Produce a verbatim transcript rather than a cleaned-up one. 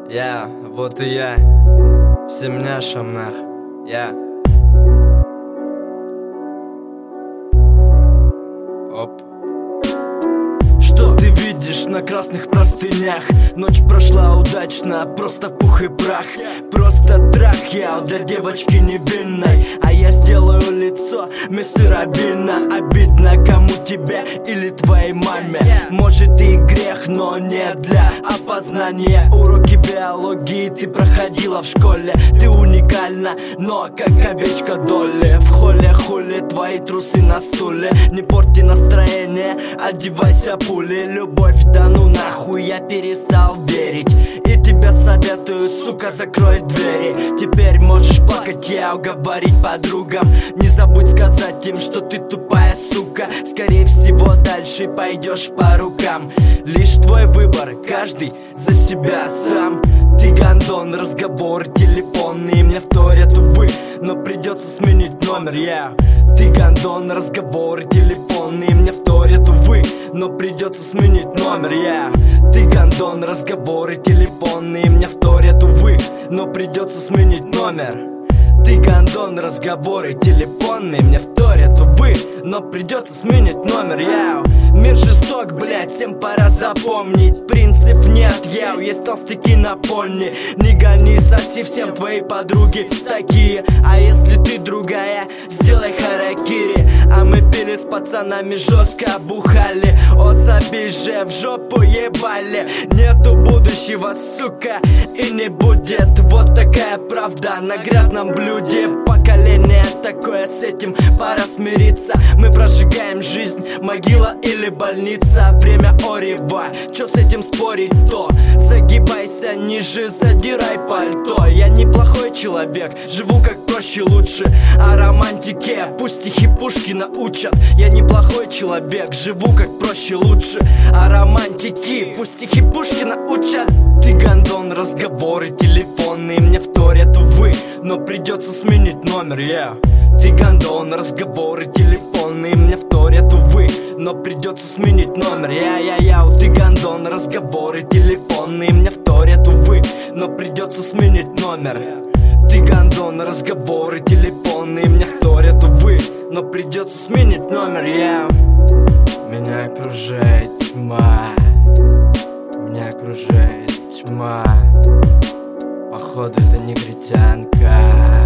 Я, вот и я, в семняшам нах, я. Оп. Что ты видишь на красных простынях? Ночь прошла удачно, просто в пух и прах. Просто трах я для девочки невинной, а я сделаю лицо мистера Бина. Обидно кому тебе или твоей маме. Может и грех, но не для опознания. Уроки биологии ты проходила в школе. Ты уникальна, но как овечка Долли. В холле хули твои трусы на стуле. Не порти настроение, одевайся пули. Любовь, да ну нахуй, я перестал верить. И тебе советую, сука, закрой двери. Теперь можешь плакать, я уговорить подругам. Не забудь сказать им, что ты тупая сука. Скорее всего дальше пойдешь по рукам. Лишь твой выбор, каждый за себя сам. Ты гандон, разговор телефонный мне вторят, увы, но придется сменить номер, я yeah. Ты гандон, разговор телефонный мне вторят, увы, но придется сменить номер, я yeah. Ты гандон, разговоры телефонные мне вторят, увы, но придется сменить номер. Ты гандон, разговоры телефонные мне вторят, увы, но придется сменить номер, яу. Мир жесток, блять, всем пора запомнить. Принцип нет, яу, есть толстяки на пони. Не гони, соси, всем твои подруги такие. А если ты другая, сделай харакири. А мы пили с пацанами, жестко бухали. Особи же в жопу ебали. Нету будущего, сука, и не будет. Вот такая правда на грязном блюде. Поколение такое, с этим пора смириться. Мы прожигаем жизнь, могила или больница. Время орева, чё с этим спорить, то загибайся ниже, задирай пальто. Я неплохой человек, живу как проще лучше. О романтике пусть стихи Пушкина учат. Я неплохой человек, живу как проще лучше. О романтике пусть стихи Пушкина учат. Ты гандон, разговоры телефонные мне вторят, увы, но придется сменить номер, я yeah. Ты гандон, разговоры телефонные мне вторят, увы, но придется сменить номер, я-я-я. Ты гандон, разговоры телефонные мне вторят, увы, но придется сменить номер. Ты гандон, разговоры телефонные мне вторят, увы, но придется сменить номер, я yeah. Меня окружает тьма, меня окружает тьма. Походу это негритянка.